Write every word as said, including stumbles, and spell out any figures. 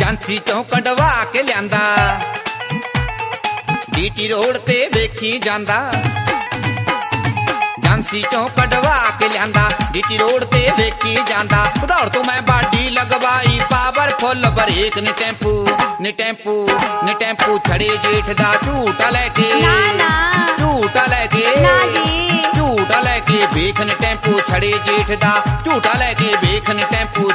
झांसी चों कढवा के लियांदा, DT road ते वेखी जांदा। झांसी चों कढवा के लियांदा, डीटी रोड ते वेखी जांदा। उधौड़ तो मैं बाडी लगवाई पावरफुल ब्रेक नी टैंपू नी टैंपू नी टैंपू छड़े जेठ दा झूठा लैके झूठा लैके झूठा लैके वेख नी टैंपू छड़े जेठ दा झूठा लैके वेख नी टैंपू